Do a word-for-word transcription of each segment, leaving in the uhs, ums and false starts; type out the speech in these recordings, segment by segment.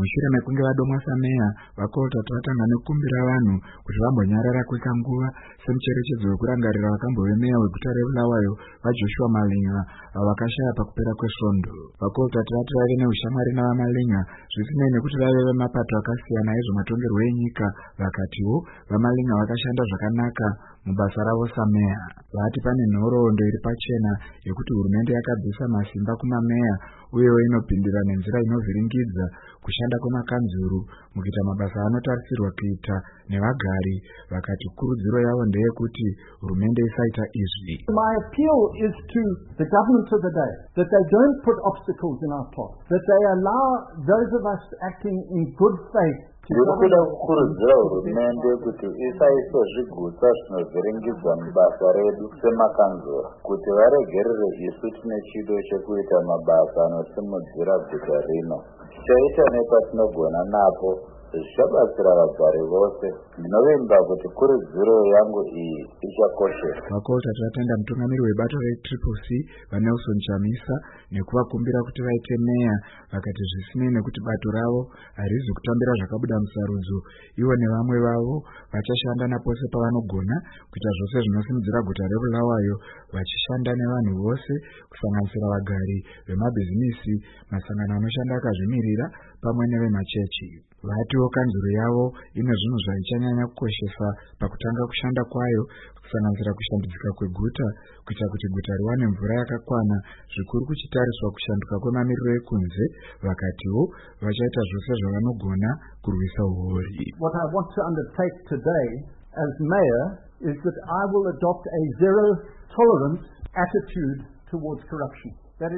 Mushure mekunge vadomwa sameya, vaColtat vatanga nekukumbira vanhu kuti vambonyarara kwekanguva semucherechedzo wekurangarira vakambowe meya weguta reBulawayo vaJoshua Malinga vakashaya pakupera kwesvondo. VaColtat vati vave neushamwari navaMalinga zvisinei nekuti vave vemapato akasiyana ezvematongerwo enyika. Vakatiwo vaMalinga vakashanda zvakanaka mubasa ravo sameya. Vati pane nhoroondo iri pachena yekuti hurumende yakabvisa masimba kumameya uyewo inopindira nenzira inovhiringidza kushanda kwemakanzuru mukuita mabasa anotarisirwa kuita nevagari. Vakati kurudziro yavo ndeyekuti hurumende isaita izvi. My appeal is to the government of the day that they don't put obstacles in our path, that they allow those of us acting in good faith. Ndikuda kukurudzira hurumende kuti isaise zvigutsa zvinovhiringidzwa mubasa redu semakanzura, kuti varegerere isu tine chido chekuita mabasa anosimudzira guta rino. Tichaita nepatinogona napo zvichabatsira vagari vose. Ndinovimba kuti kurudziro yangu iyi ichakosheswa. VaColtat vatenda mutungamiri webato reTriple C vaNelson Chamisa nekuvakumbira kuti vaite meya. Vakati zvisinei nekuti bato ravo harizi kutambira zvakabuda musarudzo, ivo nevamwe vavo vachashanda napose pavanogona kuita zvose zvinosimudzira guta reBulawayo, vachishanda nevanhu vose kusanganisira vagari vemabhizinisi, masangano anoshanda akazvimirira pamwe nevemachechi. Vatiwo kanzuro yavo ine zvinhu zvaichanyanya kukoshesa pakutanga kushanda kwayo, kusanganisira kushambidzika kweguta kuita kuti guta riwane mvura yakakwana, zvikuru kuchitariswa kushanduka kwemamiriro ekunze. Vakatiwo vachaita zvose zvavanogona kurwisa uori. What I want to undertake today as mayor is that I will adopt a zero tolerance attitude towards corruption.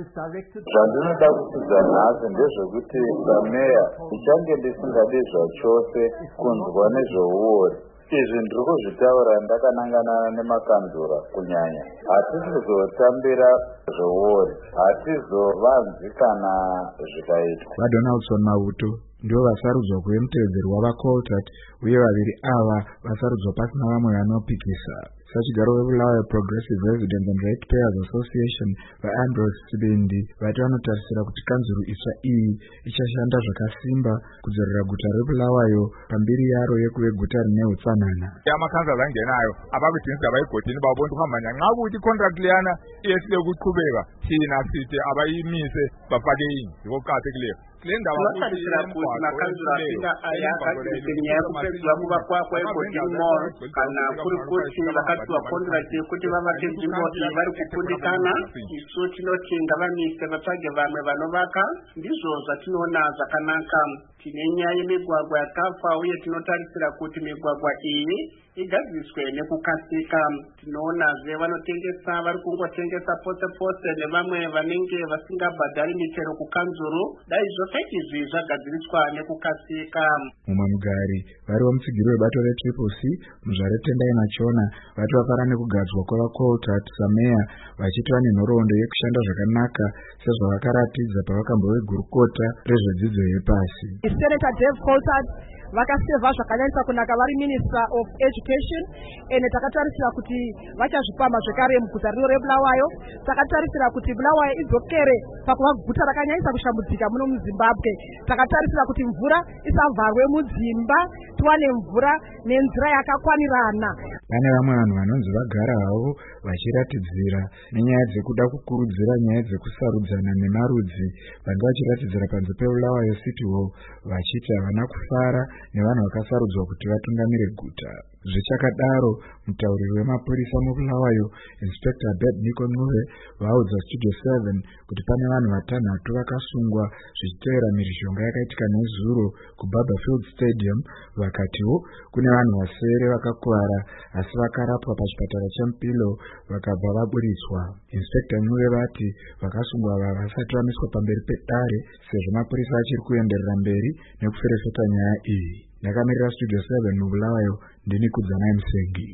Zvandinoda kuudza nhasi ndezvekuti pameya ndichange ndisingadi zvachose kunzwa nezveuori. Izvi ndiri kuzvitaura ndakanangana nemakanzura kunyanya. Hatizozotambira zveuori, hatizovanzi kana zvikaitwa. VaDonaldson Mauto ndivo vasarudzwa kuve mutevedzeri wavaColtat, uye vaviri ava vasarudzwa pasina vamwe vanopikisa. Sachigaro weBulawayo Progressive Residents and Ratepayers Association vaAmbrose Sibindi vati vanotarisira kuti kanzuru itsva iyi ichashanda zvakasimba kudzorera guta reBulawayo pambiri yaro yekuve guta rine utsanana. Amakanzura angenayo abakutinisa abayigotini babona kuhambanya nxa kuti contract leyana iyesile ukuqhubeka thina sithi abayimise bafake yini ngokuqathekileyo. Tinotarisira kuti makanzura apinda ayakasinya kupedzwa kuvakwa kwegotini mall kana kuri kuti vakatiwa contract yekuti vavake nzvimbo iyi vari kukundikana. Isu tinoti ngavamise vatsvage vamwe vanovaka. Ndizvo zvatinoona zvakanaka. Tine nyaya yemigwagwa yakafa uye tinotarisira kuti migwagwa iyi igadziswe nekukasika. Tinoonazve vanotengesa vari kungotengesa pose pose nevamwe vanenge vasingabhadhari michero kukanzuru. Dai zvose izvi zvagadziriswa nekukasika. Mumwe mugari variwo mutsigiri webato reTriple C muzvare Tendai Machona vati vafara nekugadzwa kwavaColtat sameya, vachiti vane nhoroondo yekushanda zvakanaka sezvavakaratidza pavakambove gurukota rezvedzidzo yepasi. Senator Dave Coltat vakaseva zvakanyanyisa kunaka vari Minister of Education, ene takatarisira kuti vachazvipama zvekare muguta rino reBulawayo. Takatarisira kuti Bulawayo idzokere pakuva guta rakanyanyisa kushambudzika muno muZimbabwe. Takatarisira kuti mvura isavharwe mudzimba, tiwane mvura nenzira yakakwanirana. Pane vamwe vanhu vanonzi vagara havo vachiratidzira nenyaya dzekuda kukurudzira nyaya dzekusarudzana nemarudzi, vanga vachiratidzira panze peBulawayo City Hall vachiti havana kufara nevanhu vakasarudzwa kuti vatungamire guta. Zvichakadaro, mutauriri wemapurisa muBulawayo Inspector Bed Nico Ncube vaudza Studio seven kuti pane vanhu vatanhatu vakasungwa zvichitevera mhirizhonga yakaitika nezuro kuBarberfield Stadium. Vakatiwo kune vanhu vasere vakakuvara asi vakarapwa pachipatara cheMpilo vakabva vaburitswa. Inspector Ncube vati vakasungwa ava vasati vamiswa pamberi pedare sezvo mapurisa achiri kuenderera mberi nekuferefeta nyaya iyi. Ndakamirira Studio seven muBulawayo, ndini Kudzanai Musengi.